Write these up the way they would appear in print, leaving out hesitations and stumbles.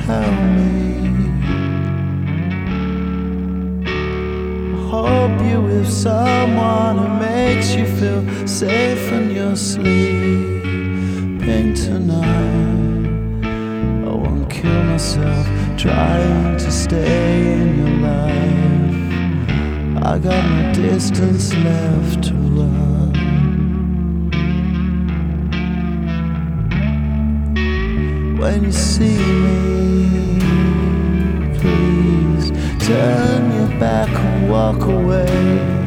tell me. I hope you're with someone who makes you feel safe when you're sleeping tonight. I won't kill myself trying to stay in your life. I got no distance left to run. When you see me, please turn your back and walk away.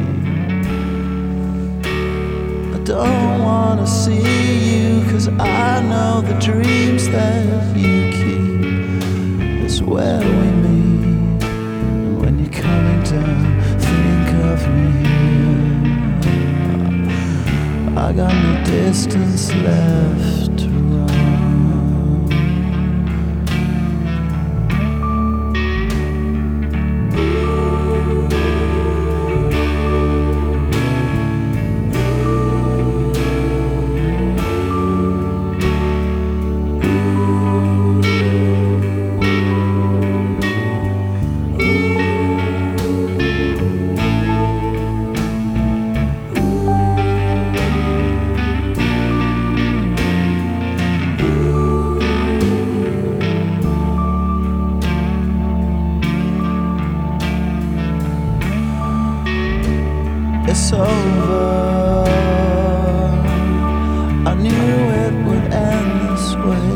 I don't wanna see you, 'cause I know the dreams that you keep is where we meet. And when you're coming down, think of me. I got no distance left to run. It's over. I knew it would end this way.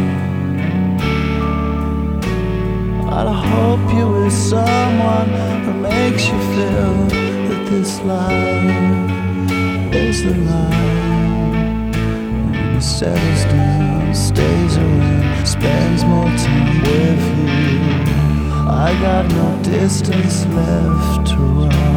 I hope you're with someone who makes you feel that this life is the life. And he settles down, stays around, spends more time with you. I got no distance left to run.